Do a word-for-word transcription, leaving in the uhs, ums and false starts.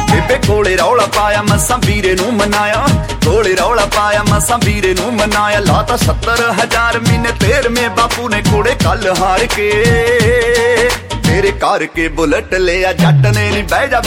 बेबे कोले रौला पाया मसा वीरे नू मनाया, कोले रौला पाया मसा वीरे नू मनाया। लाता सत्तर हजार महीने तेर में बापू ने कोड़े कल हार के, तेरे कार के बुलेट लिया जट ने नी बह जा